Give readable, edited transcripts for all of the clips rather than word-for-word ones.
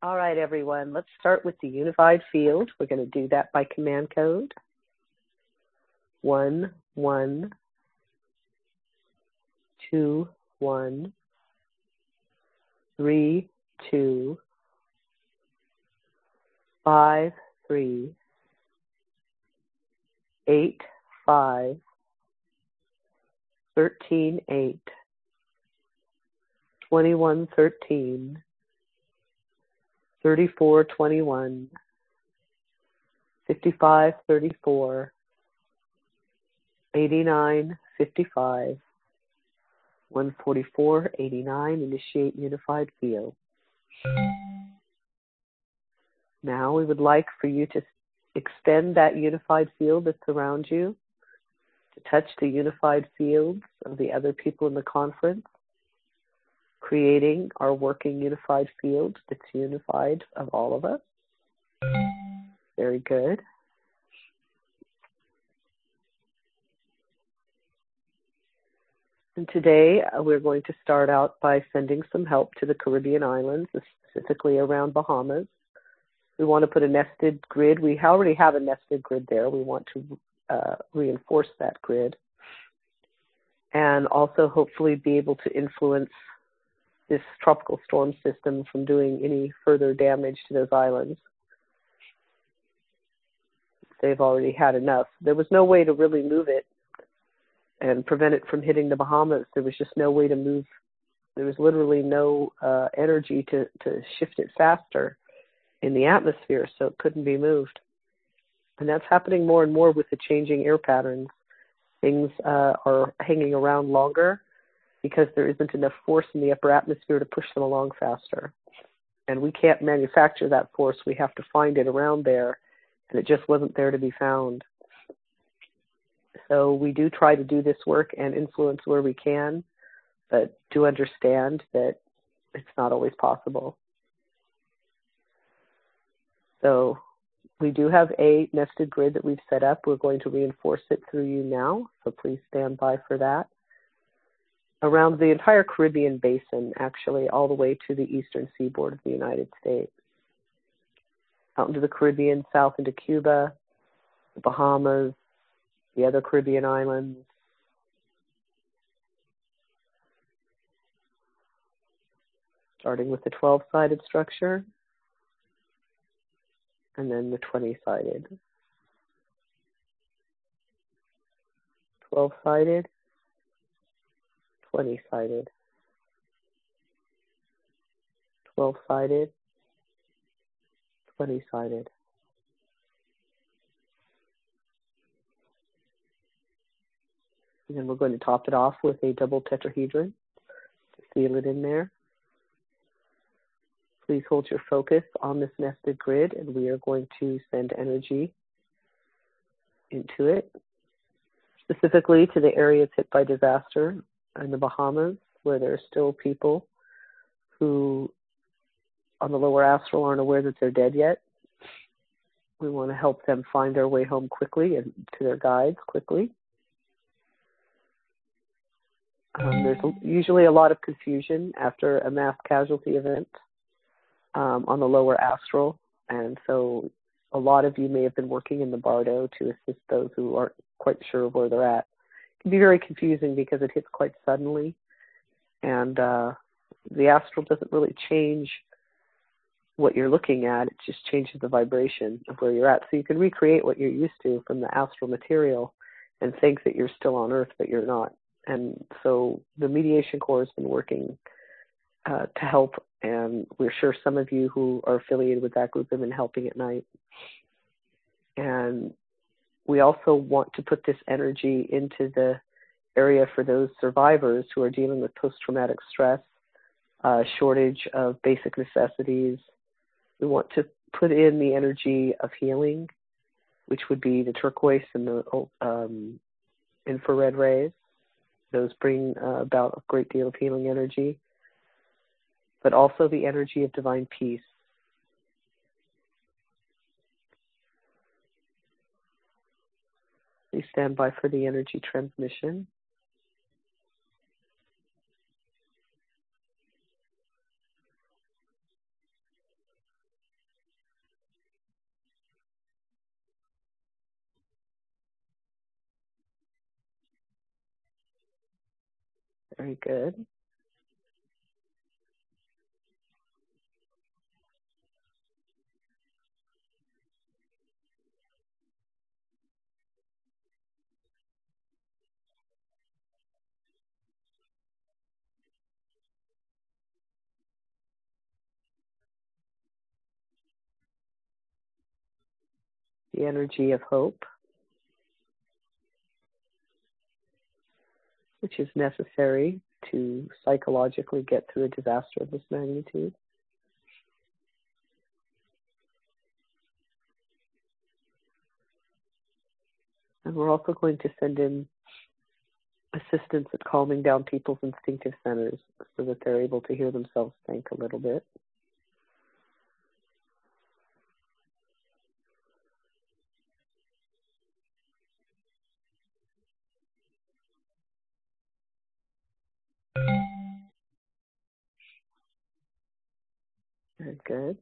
All right, everyone, let's start with the unified field. We're going to do that by command code. 1, 1, 2, 1, 3, 2, 5, 3, 8, 5, 13, 8, 21, 13, 34, 21, 55, 34, 89, 55, 144, 89, initiate unified field. Now we would like for you to extend that unified field that's around you, to touch the unified fields of the other people in the conference, creating our working unified field that's unified of all of us. Very good. And today we're going to start out by sending some help to the Caribbean islands, specifically around Bahamas. We want to put a nested grid. We already have a nested grid there. We want to reinforce that grid and also hopefully be able to influence this tropical storm system from doing any further damage to those islands. They've already had enough. There was no way to really move it and prevent it from hitting the Bahamas. There was just no way to move. There was literally no energy to shift it faster in the atmosphere, so it couldn't be moved. And that's happening more and more with the changing air patterns. Things are hanging around longer because there isn't enough force in the upper atmosphere to push them along faster. And we can't manufacture that force. We have to find it around there, and it just wasn't there to be found. So we do try to do this work and influence where we can, but do understand that it's not always possible. So we do have a nested grid that we've set up. We're going to reinforce it through you now, so please stand by for that. Around the entire Caribbean basin, actually, all the way to the eastern seaboard of the United States. Out into the Caribbean, south into Cuba, the Bahamas, the other Caribbean islands. Starting with the 12-sided structure, and then the 20-sided. 12-sided, 20-sided. 12-sided, 20-sided. And then we're going to top it off with a double tetrahedron to seal it in there. Please hold your focus on this nested grid, and we are going to send energy into it, specifically to the areas hit by disaster in the Bahamas, where there are still people who on the lower astral aren't aware that they're dead yet. We want to help them find their way home quickly and to their guides quickly. There's usually a lot of confusion after a mass casualty event on the lower astral, and so a lot of you may have been working in the bardo to assist those who aren't quite sure where they're at. It can be very confusing because it hits quite suddenly, and the astral doesn't really change what you're looking at. It just changes the vibration of where you're at. So you can recreate what you're used to from the astral material and think that you're still on Earth, but you're not. And so the Mediation Corps has been working to help, and we're sure some of you who are affiliated with that group have been helping at night. And we also want to put this energy into the area for those survivors who are dealing with post-traumatic stress, shortage of basic necessities. We want to put in the energy of healing, which would be the turquoise and the infrared rays. Those bring about a great deal of healing energy, but also the energy of divine peace. Please stand by for the energy transmission. Very good. The energy of hope, which is necessary to psychologically get through a disaster of this magnitude. And we're also going to send in assistance at calming down people's instinctive centers so that they're able to hear themselves think a little bit. Very good.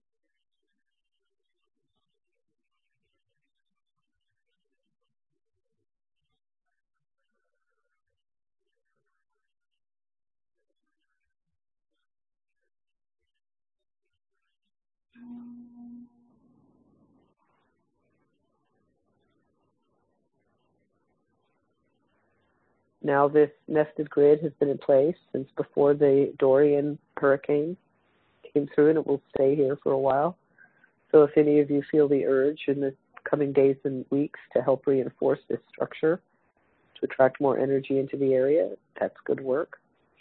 Now this nested grid has been in place since before the Dorian hurricane came through, and it will stay here for a while. So if any of you feel the urge in the coming days and weeks to help reinforce this structure, to attract more energy into the area, that's good work.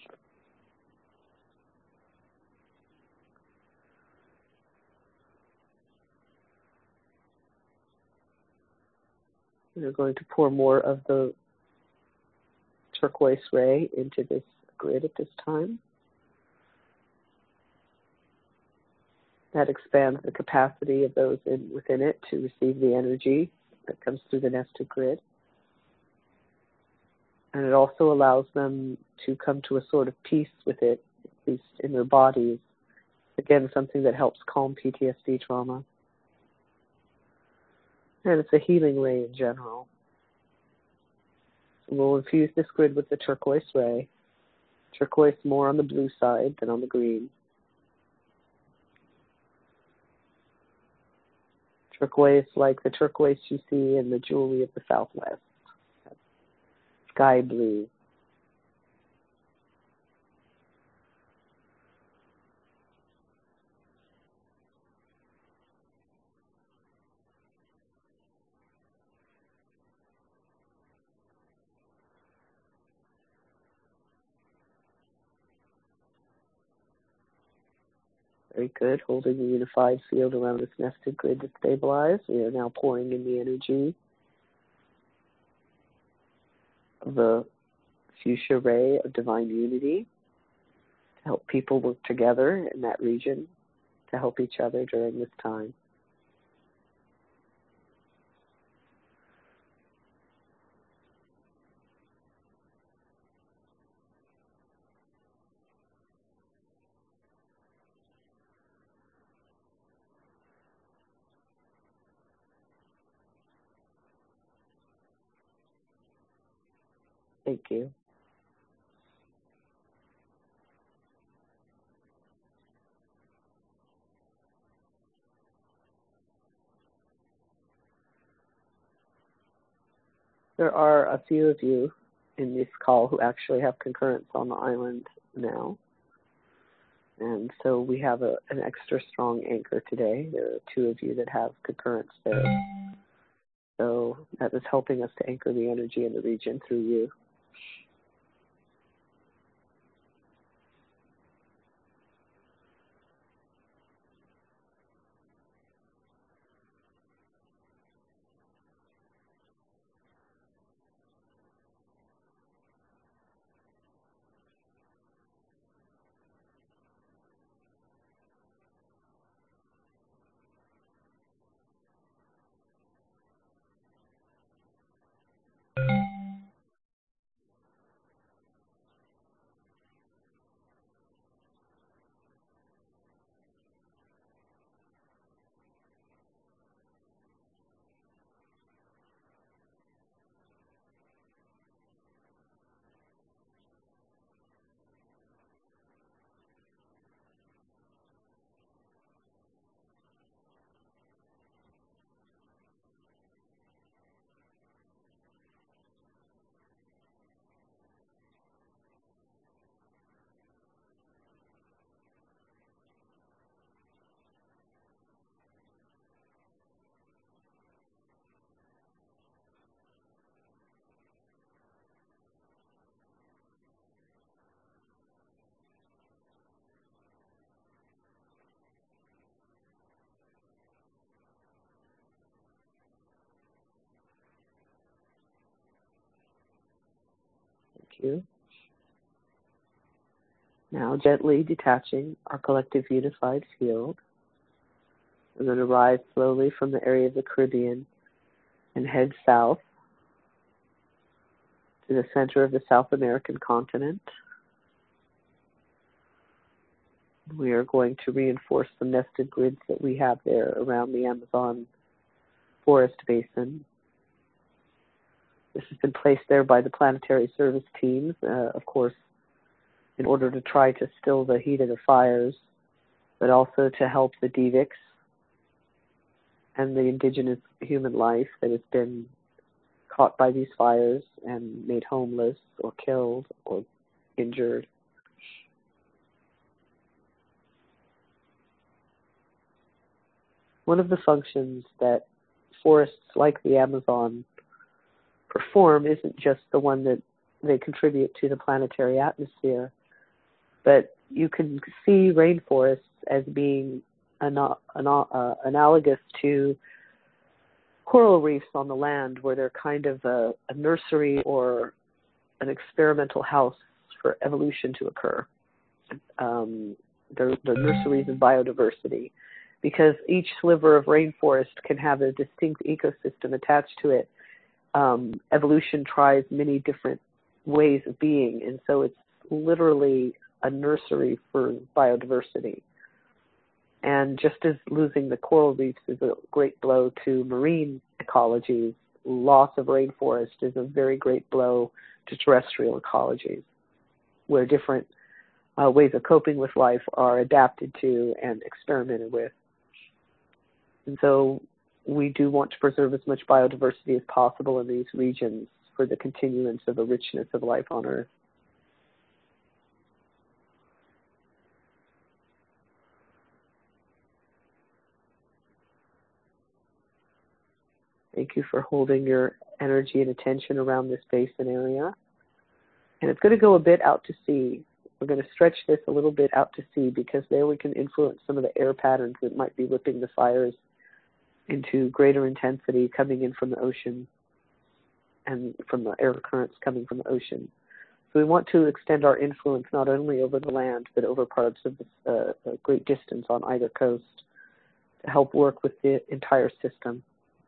We're going to pour more of the turquoise ray into this grid at this time. That expands the capacity of those within it to receive the energy that comes through the nested grid. And it also allows them to come to a sort of peace with it, at least in their bodies. Again, something that helps calm PTSD trauma. And it's a healing ray in general. So we'll infuse this grid with the turquoise ray. Turquoise more on the blue side than on the green. Turquoise like the turquoise you see in the jewelry of the Southwest. Sky blue. Very good. Holding the unified field around this nested grid to stabilize. We are now pouring in the energy of the fuchsia ray of divine unity to help people work together in that region to help each other during this time. Thank you. There are a few of you in this call who actually have concurrence on the island now. And so we have an extra strong anchor today. There are two of you that have concurrence there. So that is helping us to anchor the energy in the region through you. you. Now gently detaching our collective unified field. We're going to rise slowly from the area of the Caribbean and head south to the center of the South American continent. We are going to reinforce the nested grids that we have there around the Amazon forest basin. This has been placed there by the planetary service teams, of course, in order to try to still the heat of the fires, but also to help the Divics and the indigenous human life that has been caught by these fires and made homeless or killed or injured. One of the functions that forests like the Amazon perform isn't just the one that they contribute to the planetary atmosphere, but you can see rainforests as being analogous to coral reefs on the land, where they're kind of a nursery or an experimental house for evolution to occur. They're nurseries of biodiversity, because each sliver of rainforest can have a distinct ecosystem attached to it. Evolution tries many different ways of being, and so it's literally a nursery for biodiversity. And just as losing the coral reefs is a great blow to marine ecologies, loss of rainforest is a very great blow to terrestrial ecologies, where different ways of coping with life are adapted to and experimented with. And so we do want to preserve as much biodiversity as possible in these regions for the continuance of the richness of life on Earth. Thank you for holding your energy and attention around this basin area. And it's going to go a bit out to sea. We're going to stretch this a little bit out to sea, because there we can influence some of the air patterns that might be whipping the fires into greater intensity coming in from the ocean and from the air currents coming from the ocean. So we want to extend our influence not only over the land, but over parts of the great distance on either coast to help work with the entire system.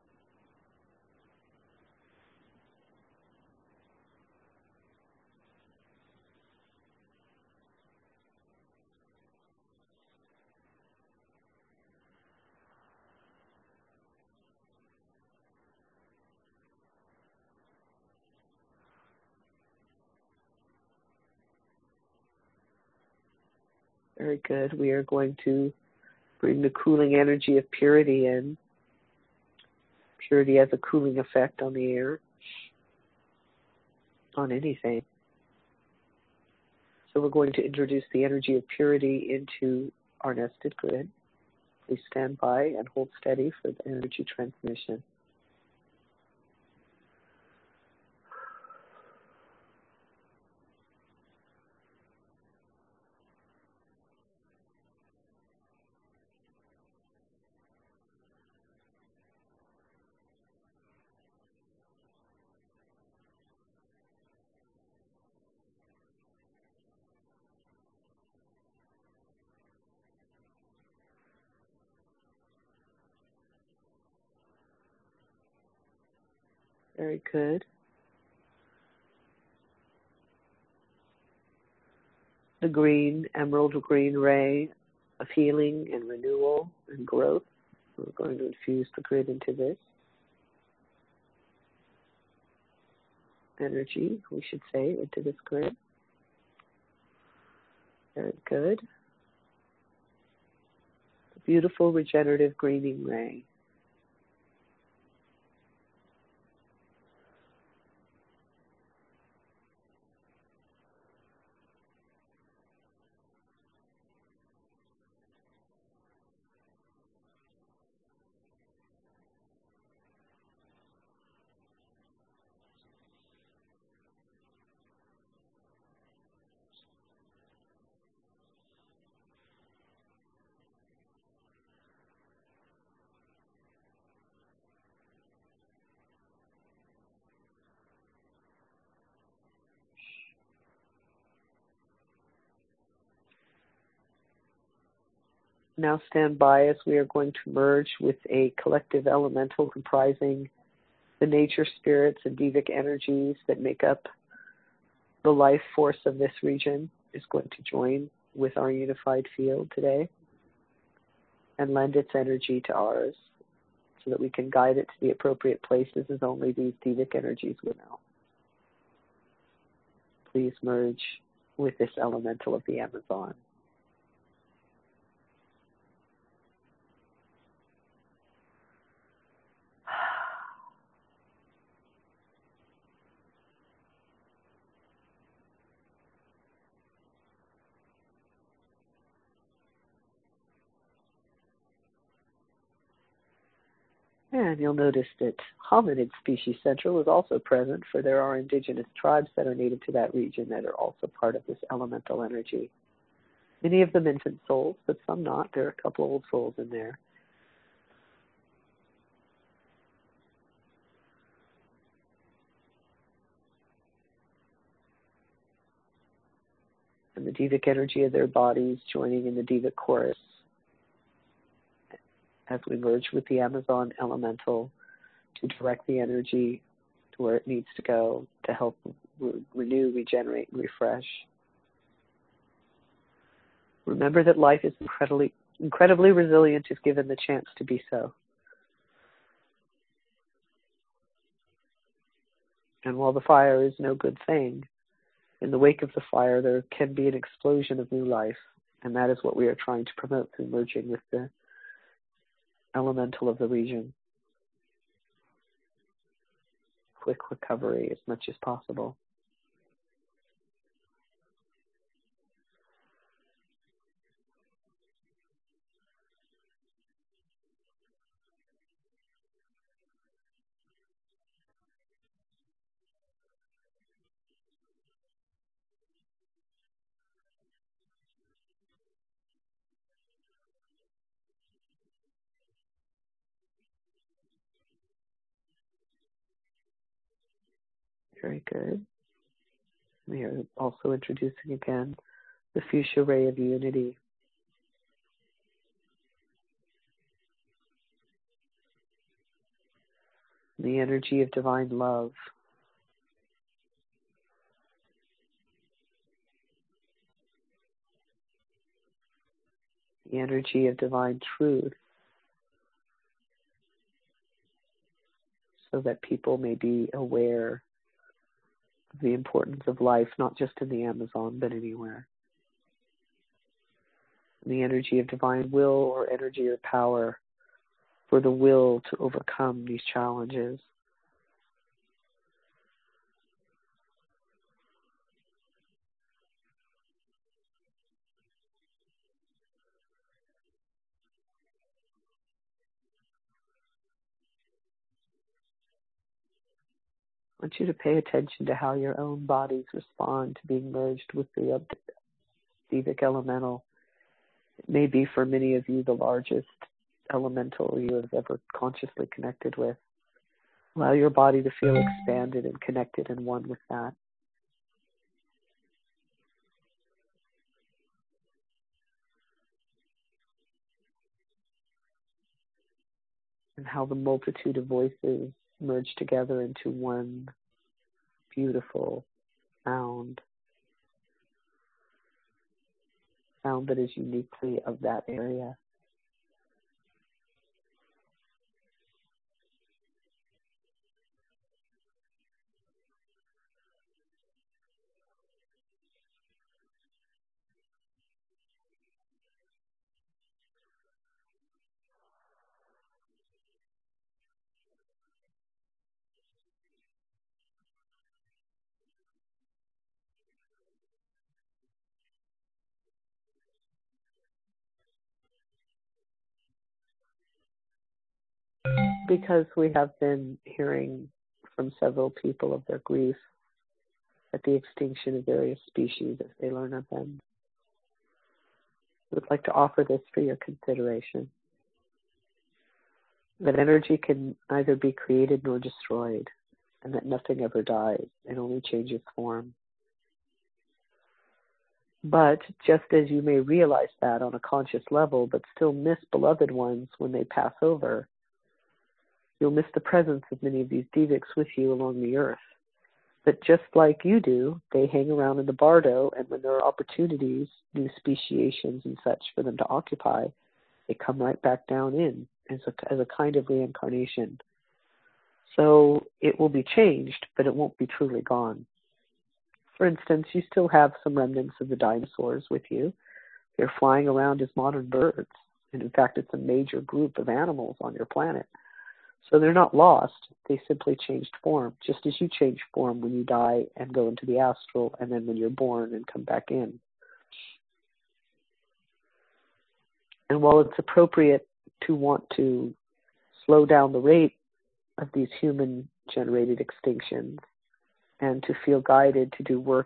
Very good. We are going to bring the cooling energy of purity in. Purity has a cooling effect on the air, on anything. So we're going to introduce the energy of purity into our nested grid. Please stand by and hold steady for the energy transmission. Very good. The green, emerald green ray of healing and renewal and growth. We're going to infuse the grid into this energy, we should say, into this grid. Very good. The beautiful regenerative greening ray. now stand by as we are going to merge with a collective elemental comprising the nature spirits and devic energies that make up the life force of this region is going to join with our unified field today and lend its energy to ours so that we can guide it to the appropriate places as only these devic energies will know. Please merge with this elemental of the Amazon. And you'll notice that Hominid Species Central is also present, for there are indigenous tribes that are native to that region that are also part of this elemental energy. Many of them infant souls, but some not. There are a couple old souls in there. And the Devic energy of their bodies joining in the Devic chorus as we merge with the Amazon elemental to direct the energy to where it needs to go to help renew, regenerate, and refresh. Remember that life is incredibly resilient if given the chance to be so. And while the fire is no good thing, in the wake of the fire there can be an explosion of new life, and that is what we are trying to promote through merging with the elemental of the region. Quick recovery as much as possible. Very good. We are also introducing again the fuchsia ray of unity. The energy of divine love. The energy of divine truth, so that people may be aware of the importance of life, not just in the Amazon, but anywhere. And the energy of divine will, or energy or power, for the will to overcome these challenges. I want you to pay attention to how your own bodies respond to being merged with the Devic elemental. It may be for many of you the largest elemental you have ever consciously connected with. Allow your body to feel expanded and connected and one with that. And how the multitude of voices merge together into one beautiful sound that is uniquely of that area. Because we have been hearing from several people of their grief at the extinction of various species as they learn of them. I would like to offer this for your consideration. That energy can neither be created nor destroyed, and that nothing ever dies. It only changes form. But just as you may realize that on a conscious level, but still miss beloved ones when they pass over, you'll miss the presence of many of these Divics with you along the earth. But just like you do, they hang around in the bardo, and when there are opportunities, new speciations and such for them to occupy, they come right back down in as a kind of reincarnation. So it will be changed, but it won't be truly gone. For instance, you still have some remnants of the dinosaurs with you. They're flying around as modern birds. And in fact, it's a major group of animals on your planet. So they're not lost. They simply changed form, just as you change form when you die and go into the astral, and then when you're born and come back in. And while it's appropriate to want to slow down the rate of these human-generated extinctions and to feel guided to do work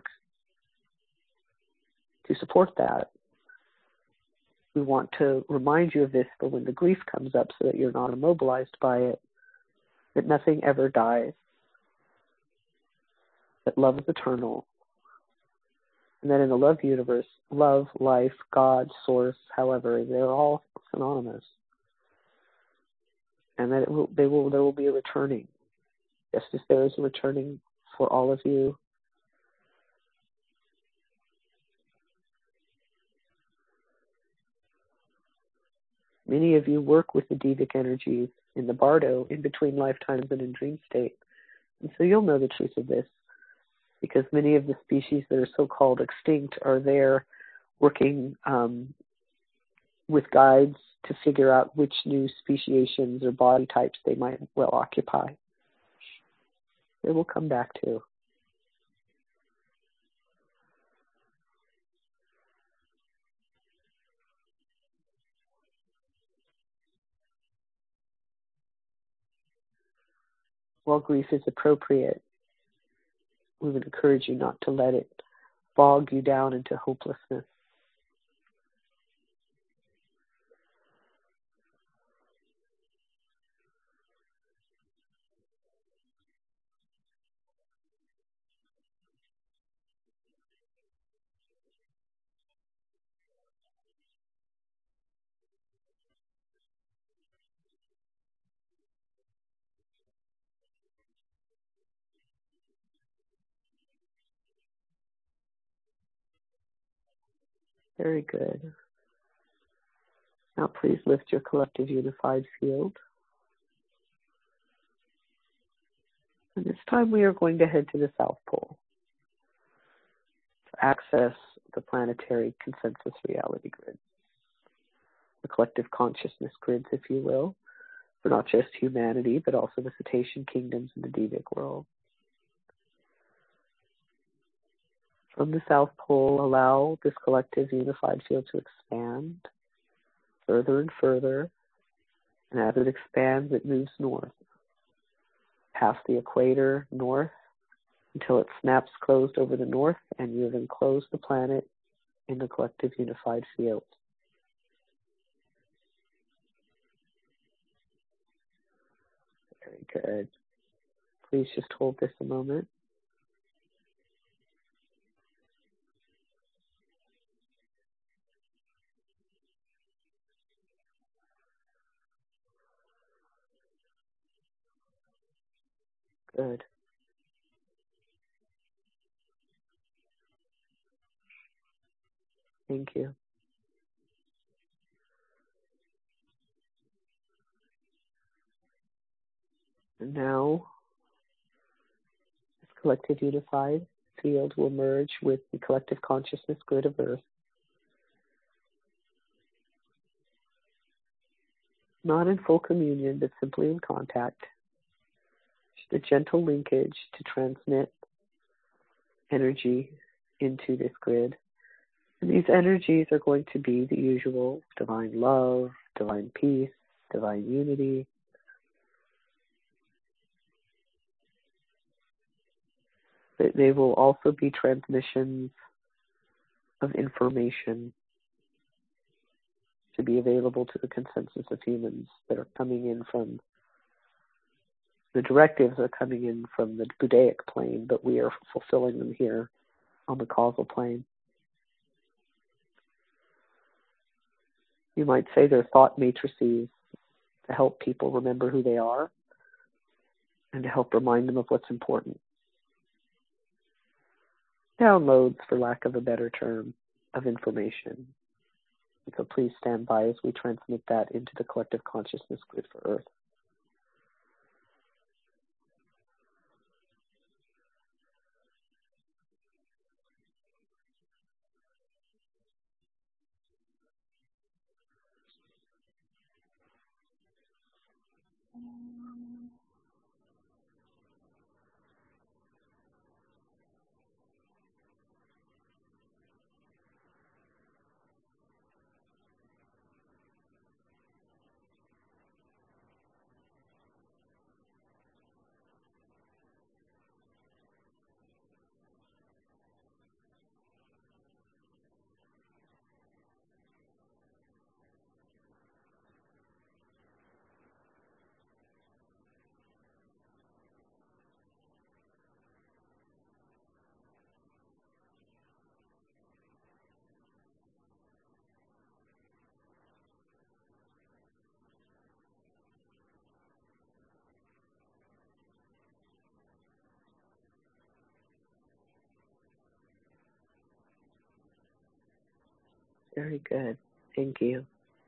to support that, we want to remind you of this for when the grief comes up so that you're not immobilized by it, that nothing ever dies, that love is eternal, and that in the love universe, love, life, God, source, however, they're all synonymous. And that there will be a returning, just as there is a returning for all of you. Many of you work with the Divic energies in the bardo in between lifetimes and in dream state. And so you'll know the truth of this, because many of the species that are so-called extinct are there working with guides to figure out which new speciations or body types they might well occupy. They will come back to. While grief is appropriate, we would encourage you not to let it bog you down into hopelessness. Very good. Now please lift your collective unified field. And this time we are going to head to the South Pole to access the planetary consensus reality grid, the collective consciousness grids, if you will, for not just humanity, but also the cetacean kingdoms and the Divic world. From the South Pole, allow this collective unified field to expand further and further, and as it expands, it moves north, past the equator, north, until it snaps closed over the north, and you have enclosed the planet in the collective unified field. Very good. Please just hold this a moment. Good. Thank you. And now, this collective unified field will merge with the collective consciousness grid of Earth. Not in full communion, but simply in contact. Just a gentle linkage to transmit energy into this grid. And these energies are going to be the usual divine love, divine peace, divine unity. They will also be transmissions of information to be available to the consensus of humans that are coming in from, the directives are coming in from the Budaic plane, but we are fulfilling them here on the causal plane. You might say they're thought matrices to help people remember who they are and to help remind them of what's important. Downloads, for lack of a better term, of information. And so please stand by as we transmit that into the collective consciousness grid for Earth. Very good. Thank you.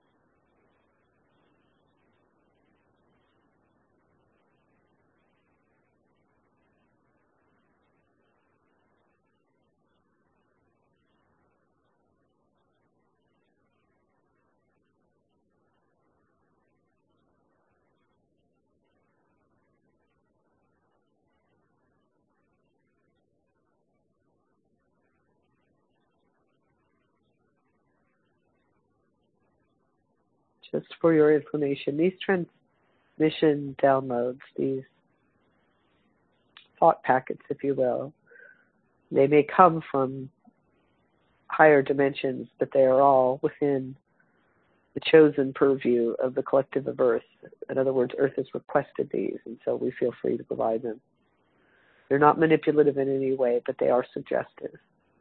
Just for your information, these transmission downloads, these thought packets, if you will, they may come from higher dimensions, but they are all within the chosen purview of the collective of Earth. In other words, Earth has requested these, and so we feel free to provide them. They're not manipulative in any way, but they are suggestive.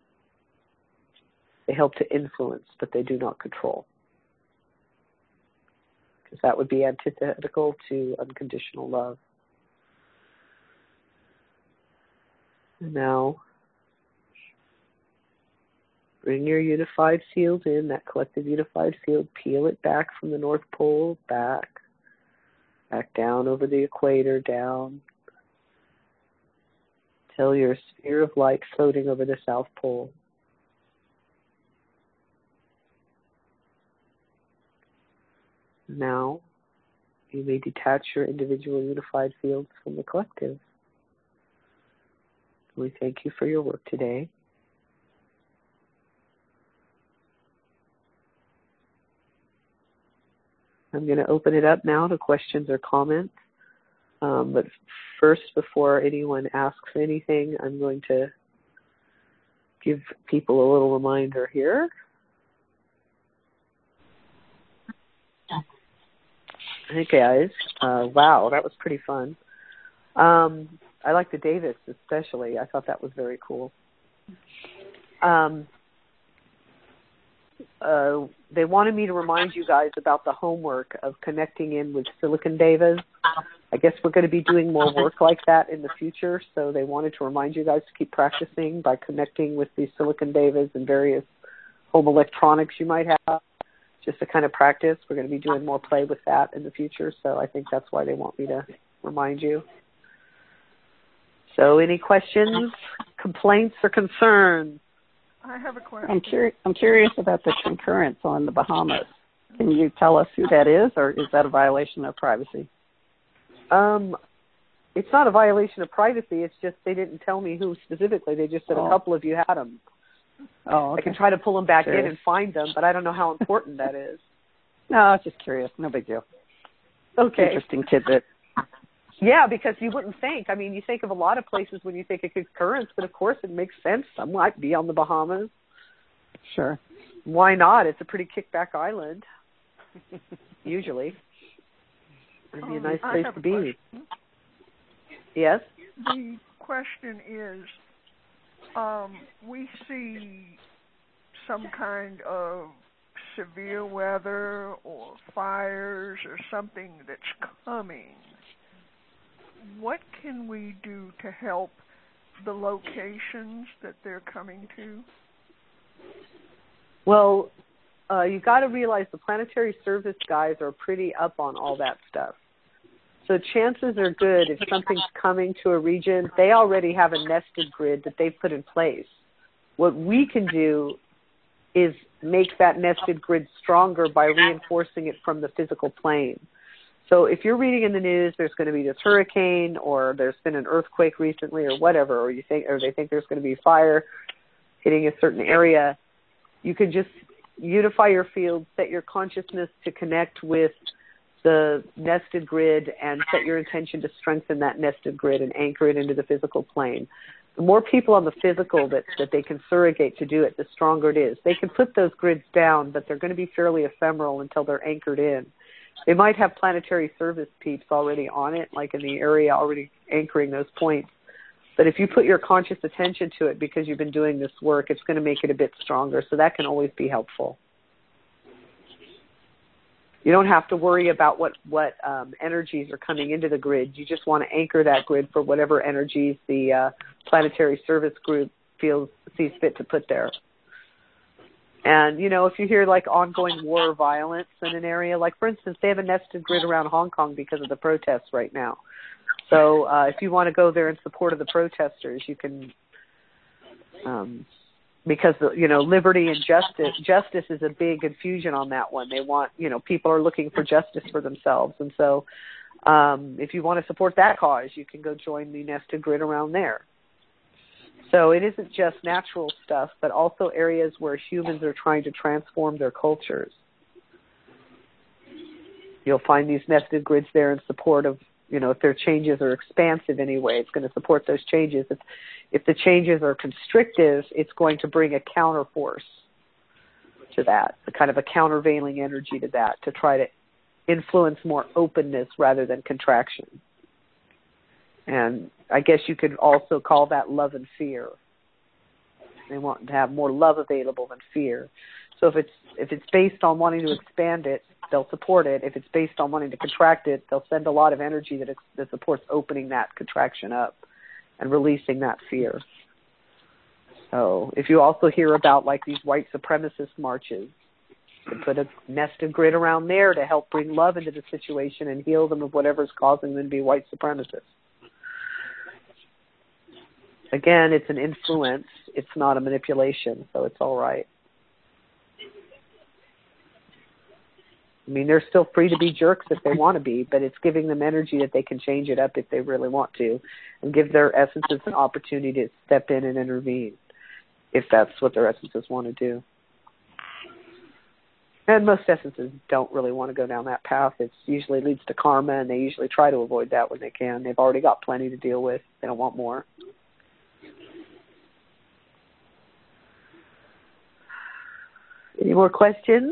They help to influence, but they do not control. Because that would be antithetical to unconditional love. And now, bring your unified field in, that collective unified field, peel it back from the North Pole, back down over the equator, down, till you're a sphere of light floating over the South Pole. Now, you may detach your individual unified fields from the collective. We thank you for your work today. I'm going to open it up now to questions or comments. But first, before anyone asks anything, I'm going to give people a little reminder here. Hey guys, wow, that was pretty fun. I like the Davis especially. I thought that was very cool. They wanted me to remind you guys about the homework of connecting in with Silicon Devas. I guess we're going to be doing more work like that in the future, so they wanted to remind you guys to keep practicing by connecting with these Silicon Devas and various home electronics you might have. Just to kind of practice. We're going to be doing more play with that in the future, so I think that's why they want me to remind you. So any questions, complaints, or concerns? I have a question. I'm curious about the concurrence on the Bahamas. Can you tell us who that is, or is that a violation of privacy? It's not a violation of privacy. It's just they didn't tell me who specifically. They just said a couple of you had them. Oh, okay. I can try to pull them back in and find them, but I don't know how important that is. No, I was just curious. No big deal. Okay. Interesting tidbit. Yeah, because you wouldn't think. I mean, you think of a lot of places when you think of concurrence, but of course it makes sense. Some might be on the Bahamas. Sure. Why not? It's a pretty kickback island, usually. It'd be a nice place to be. Question. Yes? The question is, we see some kind of severe weather or fires or something that's coming, what can we do to help the locations that they're coming to? Well, you got to realize the planetary service guys are pretty up on all that stuff. So chances are good if something's coming to a region, they already have a nested grid that they've put in place. What we can do is make that nested grid stronger by reinforcing it from the physical plane. So if you're reading in the news, there's going to be this hurricane, or there's been an earthquake recently, or whatever, or they think there's going to be fire hitting a certain area, you can just unify your field, set your consciousness to connect with the nested grid, and set your intention to strengthen that nested grid and anchor it into the physical plane. The more people on the physical that they can surrogate to do it, the stronger it is. They can put those grids down, but they're going to be fairly ephemeral until they're anchored in. They might have planetary service peeps already on it, like in the area already anchoring those points. But if you put your conscious attention to it because you've been doing this work, it's going to make it a bit stronger. So that can always be helpful. You don't have to worry about what energies are coming into the grid. You just want to anchor that grid for whatever energies the planetary service group sees fit to put there. And, if you hear like ongoing war or violence in an area, like for instance, they have a nested grid around Hong Kong because of the protests right now. So if you want to go there in support of the protesters, you can, because, liberty and justice is a big infusion on that one. They want, people are looking for justice for themselves. And so if you want to support that cause, you can go join the nested grid around there. So it isn't just natural stuff, but also areas where humans are trying to transform their cultures. You'll find these nested grids there in support of, if their changes are expansive anyway, it's going to support those changes. If the changes are constrictive, it's going to bring a counterforce to that, a kind of a countervailing energy to that, to try to influence more openness rather than contraction. And I guess you could also call that love and fear. They want to have more love available than fear. So if it's based on wanting to expand it, they'll support it. If it's based on wanting to contract it, they'll send a lot of energy that supports opening that contraction up and releasing that fear. So if you also hear about like these white supremacist marches, you can put a nested grid around there to help bring love into the situation and heal them of whatever's causing them to be white supremacists. Again, it's an influence. It's not a manipulation, so it's all right. I mean, they're still free to be jerks if they want to be, but it's giving them energy that they can change it up if they really want to, and give their essences an opportunity to step in and intervene if that's what their essences want to do. And most essences don't really want to go down that path. It usually leads to karma, and they usually try to avoid that when they can. They've already got plenty to deal with. They don't want more. Any more questions?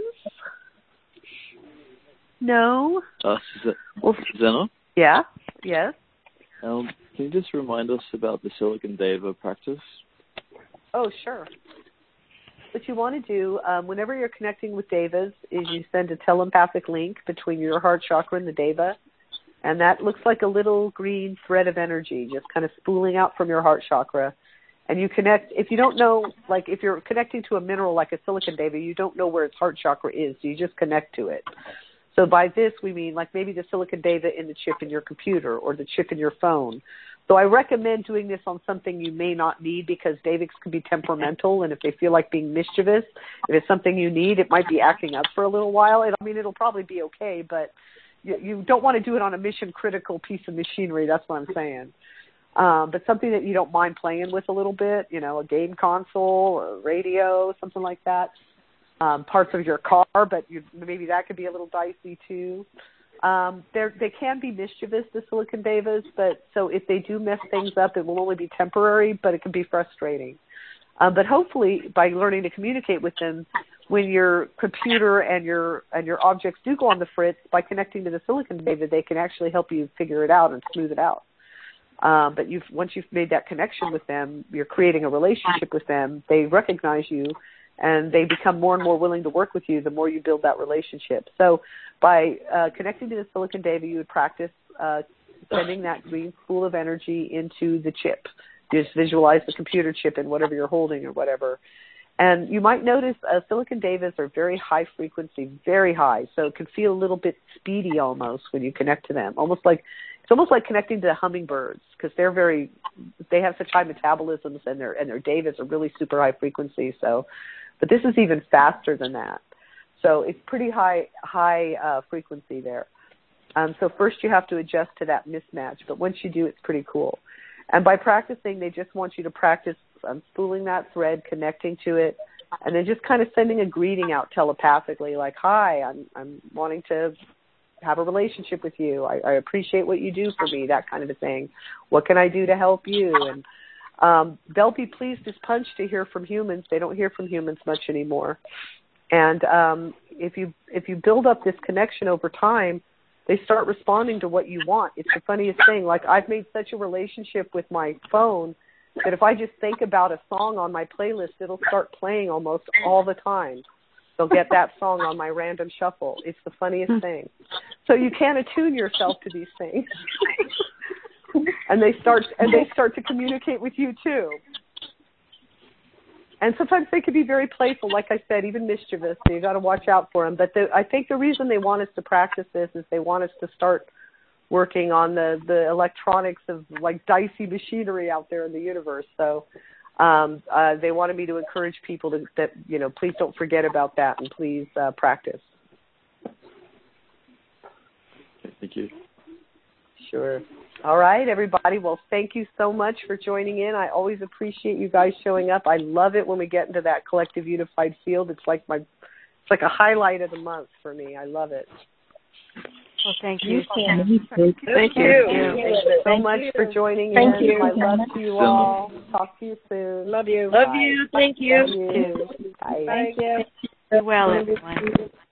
No? Susanna? Yeah? Yes? Can you just remind us about the Silicon Deva practice? Oh, sure. What you want to do, whenever you're connecting with Devas, is you send a telepathic link between your heart chakra and the Deva, and that looks like a little green thread of energy just kind of spooling out from your heart chakra. And you connect, if you don't know, like if you're connecting to a mineral like a silicon Deva, you don't know where its heart chakra is, so you just connect to it. So by this, we mean like maybe the silicon Deva in the chip in your computer or the chip in your phone. So I recommend doing this on something you may not need, because Devics can be temperamental, and if they feel like being mischievous, if it's something you need, it might be acting up for a little while. It'll probably be okay, but you don't want to do it on a mission-critical piece of machinery. That's what I'm saying. But something that you don't mind playing with a little bit, a game console, a radio, something like that. Parts of your car, but maybe that could be a little dicey too. They can be mischievous, the silicon Devas, but so if they do mess things up, it will only be temporary, but it can be frustrating. But hopefully, by learning to communicate with them, when your computer and your objects do go on the fritz, by connecting to the silicon Deva, they can actually help you figure it out and smooth it out. But once you've made that connection with them, you're creating a relationship with them. They recognize you, And they become more and more willing to work with you the more you build that relationship. So by connecting to the silicon deva, you would practice sending that green spool of energy into the chip. Just visualize the computer chip in whatever you're holding or whatever. And you might notice silicon devas are very high frequency, very high. So it can feel a little bit speedy almost when you connect to them. It's almost like connecting to hummingbirds because they have such high metabolisms and their devas are really super high frequency. So, but this is even faster than that. So it's pretty high frequency there. So first you have to adjust to that mismatch, but once you do, it's pretty cool. And by practicing, they just want you to practice spooling that thread, connecting to it, and then just kind of sending a greeting out telepathically, like, hi, I'm wanting to have a relationship with you. I appreciate what you do for me, that kind of a thing. What can I do to help you? And they'll be pleased as punch to hear from humans. They don't hear from humans much anymore. And if you build up this connection over time, they start responding to what you want. It's the funniest thing. Like, I've made such a relationship with my phone that if I just think about a song on my playlist, it'll start playing almost all the time. They'll get that song on my random shuffle. It's the funniest thing. So you can attune yourself to these things. and they start to communicate with you too. And sometimes they can be very playful, like I said, even mischievous. So you got to watch out for them. But I think the reason they want us to practice this is they want us to start working on the electronics of like dicey machinery out there in the universe. So they wanted me to encourage people that please don't forget about that and please practice. Thank you. Sure. All right, everybody. Well, thank you so much for joining in. I always appreciate you guys showing up. I love it when we get into that collective unified field. It's like a highlight of the month for me. I love it. Well, thank you. Thank you. Thank you so much for joining in. Thank you. My love to you all. Talk to you soon. Love you. Love you. Thank you. Love you. Bye. Thank you. Be well, everyone.